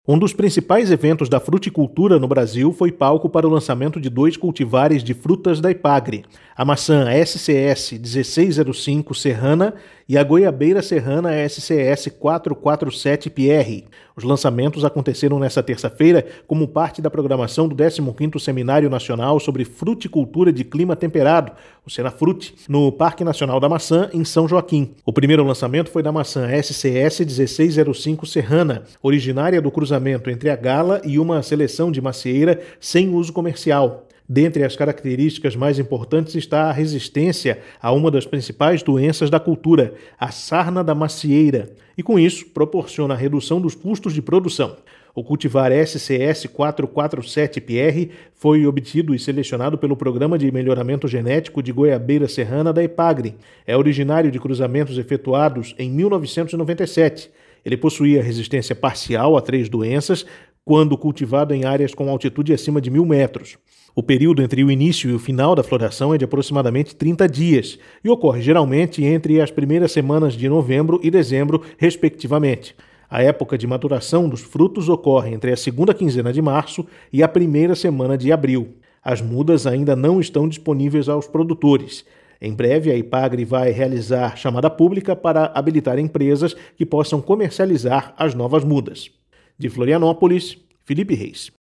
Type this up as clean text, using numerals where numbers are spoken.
Um dos principais eventos da fruticultura no Brasil foi palco para o lançamento de 2 cultivares de frutas da Epagri, a maçã SCS 1605 Serrana e a goiabeira serrana SCS 447PR. Os lançamentos aconteceram nesta terça-feira como parte da programação do 15º Seminário Nacional sobre Fruticultura de Clima Temperado, o Senafrute, no Parque Nacional da Maçã, em São Joaquim. O primeiro lançamento foi da maçã SCS 1605 Serrana, originária do cruzamento entre a gala e uma seleção de macieira sem uso comercial. Dentre as características mais importantes está a resistência a uma das principais doenças da cultura, a sarna da macieira, e com isso proporciona a redução dos custos de produção. O cultivar SCS 447PR foi obtido e selecionado pelo Programa de Melhoramento Genético de Goiabeira Serrana da Epagri. É originário de cruzamentos efetuados em 1997. Ele possuía resistência parcial a 3 doenças, quando cultivado em áreas com altitude acima de 1.000 metros. O período entre o início e o final da floração é de aproximadamente 30 dias e ocorre geralmente entre as primeiras semanas de novembro e dezembro, respectivamente. A época de maturação dos frutos ocorre entre a segunda quinzena de março e a primeira semana de abril. As mudas ainda não estão disponíveis aos produtores. Em breve, a Epagri vai realizar chamada pública para habilitar empresas que possam comercializar as novas mudas. De Florianópolis, Felipe Reis.